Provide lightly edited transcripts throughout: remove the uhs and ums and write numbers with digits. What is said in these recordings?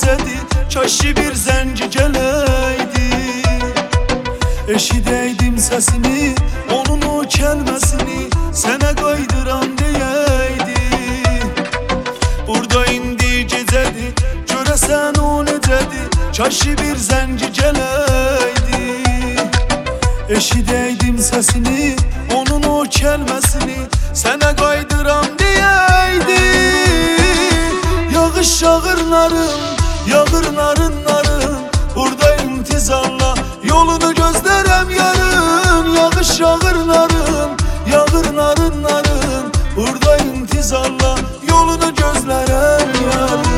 gecədi, kaşi bir zənci gələydi. Eşidəydim səsini, onun o kəlməsini, sənə qaydıram deyəydi. Burada indi gecədi, görəsən o necədi, kaşi bir zənci gələydi. Eşidəydim səsini, onun o kəlməsini, sənə qaydıram deyəydi. Yağış yağır narın, yağır narın narın, burada intizarla yolunu gözlərəm yarın. Yağış yağır narın, yağır narın narın, burada intizarla yolunu gözlərəm yarın.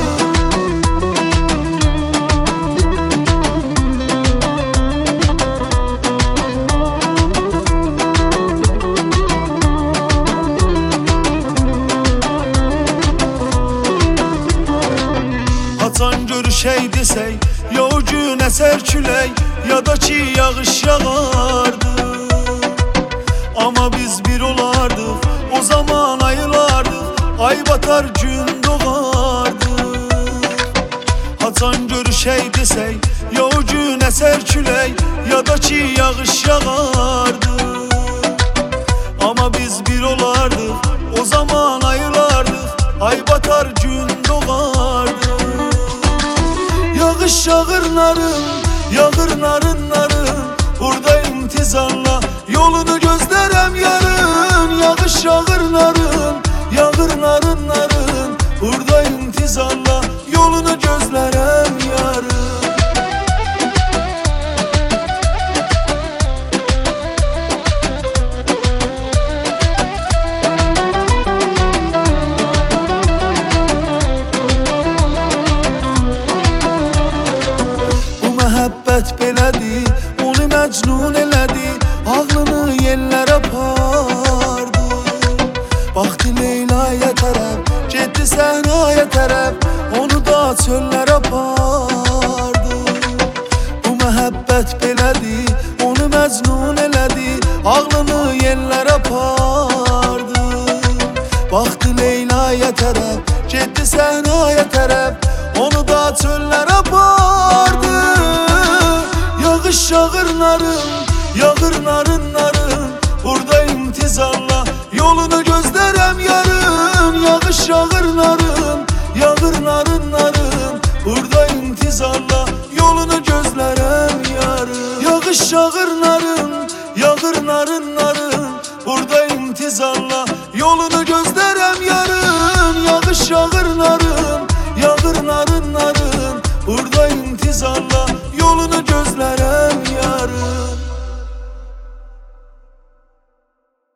Haçan görüşey desək, ya o gün əsər külək, ya da ki yağış yağardı. Amma biz bir olardıq, o zaman ayılardıq, ay batar gün doğardı. Haçan görüşey desək, ya o gün əsər külək, ya da ki yağış yağardı. Amma biz bir olardıq, o zaman ayılardıq, ay batar gün doğardı. Yağış yağır narın, yağır narın narın, burada intizarla yolunu gözlərəm yarın. Yağış yağır narın, yağır narın narın, burada intizarla yolunu gözlərəm yarın. Məhəbbət belədi, onu məcnun elədi, ağlını yellərə apardı. Baxdı Leyla'ya tərəf, getdi Səhraya tərəf, onu da çöllərə apardı. Bu məhəbbət belədi, onu məcnun elədi, ağlını yellərə apardı. Baxdı Leyla'ya tərəf, getdi Səhraya tərəf, onu da çöllərə apardı. Yağış yağır narın, yağır narın narın, burada intizarla yolunu gözlərəm yarın. Yağış yağır narın, yağır narın narın, burada intizarla yolunu gözlərəm yarın. Yağış yağır narın, yağır narın narın, burada intizarla yolunu gözlərəm yarın. Yağış yağır narın.